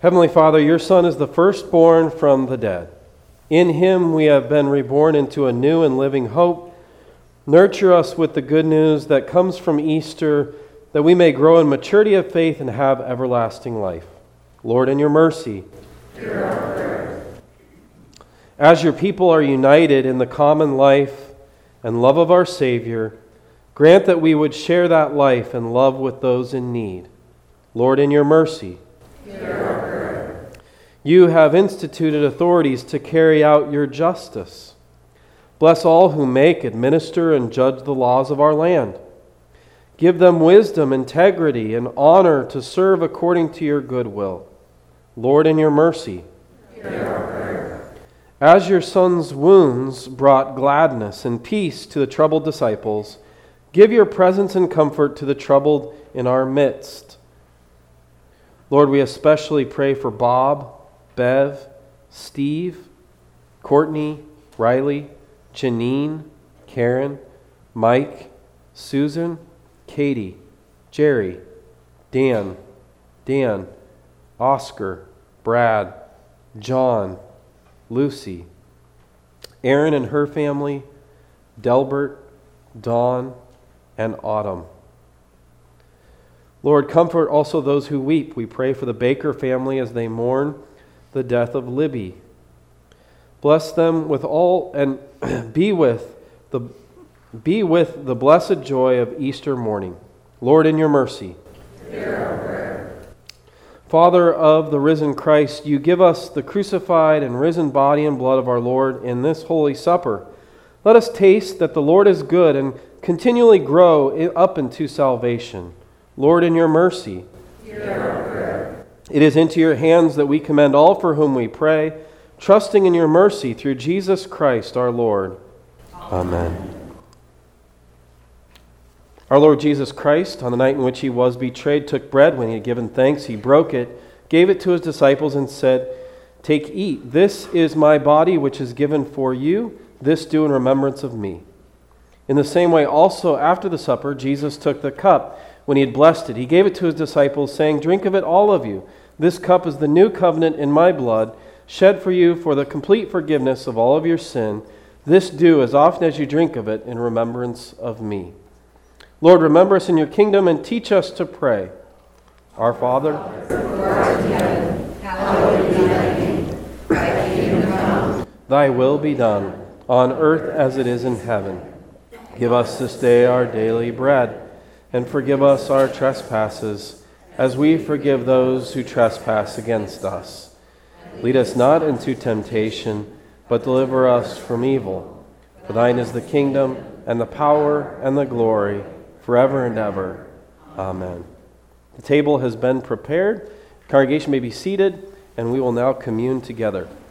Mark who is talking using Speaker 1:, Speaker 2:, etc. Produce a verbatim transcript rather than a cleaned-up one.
Speaker 1: Heavenly Father, your Son is the firstborn from the dead. In him we have been reborn into a new and living hope. Nurture us with the good news that comes from Easter, that we may grow in maturity of faith and have everlasting life. Lord, in your mercy,
Speaker 2: hear our prayer.
Speaker 1: As your people are united in the common life and love of our Savior, grant that we would share that life and love with those in need. Lord, in your mercy,
Speaker 2: hear our prayer.
Speaker 1: You have instituted authorities to carry out your justice. Bless all who make, administer, and judge the laws of our land. Give them wisdom, integrity, and honor to serve according to your good will. Lord, in your mercy,
Speaker 2: hear our prayer.
Speaker 1: As your Son's wounds brought gladness and peace to the troubled disciples, give your presence and comfort to the troubled in our midst. Lord, we especially pray for Bob, Bev, Steve, Courtney, Riley, Janine, Karen, Mike, Susan, Katie, Jerry, Dan, Dan, Oscar, Brad, John, Lucy, Aaron and her family, Delbert, Dawn, and Autumn. Lord, comfort also those who weep. We pray for the Baker family as they mourn the death of Libby. Bless them with all and be with the be with the blessed joy of Easter morning. Lord, in your mercy,
Speaker 2: hear our prayer.
Speaker 1: Father of the risen Christ, you give us the crucified and risen body and blood of our Lord in this holy supper. Let us taste that the Lord is good and continually grow up into salvation. Lord, in your mercy,
Speaker 2: hear our prayer.
Speaker 1: It is into your hands that we commend all for whom we pray, trusting in your mercy through Jesus Christ our Lord. Amen. Our Lord Jesus Christ, on the night in which he was betrayed, took bread. When he had given thanks, he broke it, gave it to his disciples, and said, "Take, eat. This is my body, which is given for you. This do in remembrance of me." In the same way, also after the supper, Jesus took the cup. When he had blessed it, he gave it to his disciples, saying, "Drink of it, all of you. This cup is the new covenant in my blood, shed for you for the complete forgiveness of all of your sin. This do as often as you drink of it in remembrance of me." Lord, remember us in your kingdom and teach us to pray. Our Father,
Speaker 2: who art in heaven, hallowed be thy name. Thy kingdom come.
Speaker 1: thy will be done, on earth as it is in heaven. Give us this day our daily bread, and forgive us our trespasses, as we forgive those who trespass against us. Lead us not into temptation, but deliver us from evil. For thine is the kingdom, and the power, and the glory, forever and ever. Amen. The table has been prepared. The congregation may be seated, and we will now commune together.